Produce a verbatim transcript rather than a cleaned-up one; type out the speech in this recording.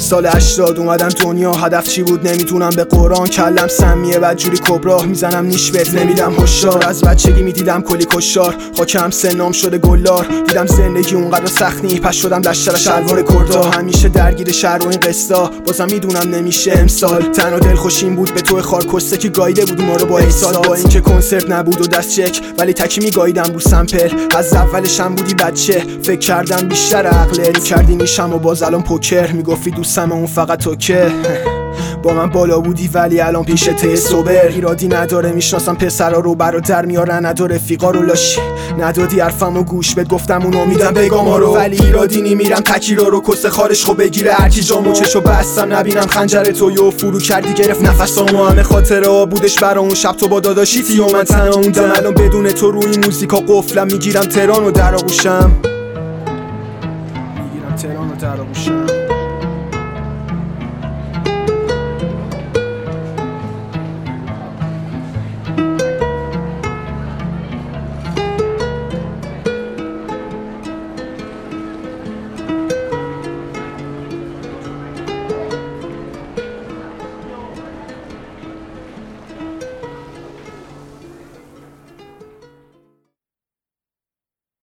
سال هشتاد اومدم دنیا، هدف چی بود نمیتونم به قرآن، کلم سمیه بدجوری کبرا، میزنم نیش بهت نمیدم هشدار. از بچگی میدیدم کلی کشار، خاکم سنام شده گلار، دیدم زندگی اونقدر سخت نی، پس شدم لشتر شلوار کردا. همیشه درگیر شهر و این قصدا، بازم میدونم نمیشه امسال. تنها دلخوشیم بود به تو خار کسته که گایده بود ما رو با ایسال. با اینکه کنسرت نبود و دست چک، ولی تکی میگاییدم رو سمپل. از اولش هم بودی بچه، فکر کردم بیشتر عقلت، کردی نیشم و باز الان پوکر، میگفتی دوستم اون فقط تو که با من بالا بودی ولی الان پیشته سوبر. ایرادی نداره میشناسم پسرا رو، برادر میارن نداره رفیقا رو، لاشی ندادی حرفمو گوش بهت گفتم اونو میدم بگام رو، ولی ایرادی نمیرم تکیرا رو کس خارش خو بگیره هرکی جامو چشو بستم نبینم خنجر تو یو فرو کردی گرفت نفسامو. همه خاطره ها بودش برا اون شب تو با داداشیتی و من تنها موندم، الان بدون تو روی این موزیکا قفلم، میگیرم تهران و در آغوشم، میگیرم تهران و در آغوشم.